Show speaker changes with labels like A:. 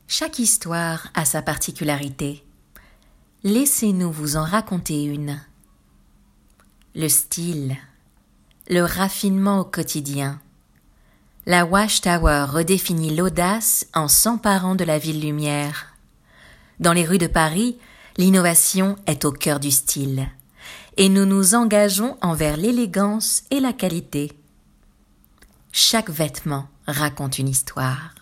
A: Chaque histoire a sa particularité. Laissez-nous vous en raconter une. Le style, le raffinement au quotidien. La Watchtower redéfinit l'audace en s'emparant de la ville lumière. Dans les rues de Paris, l'innovation est au cœur du style, et nous nous engageons envers l'élégance et la qualité. Chaque vêtement raconte une histoire.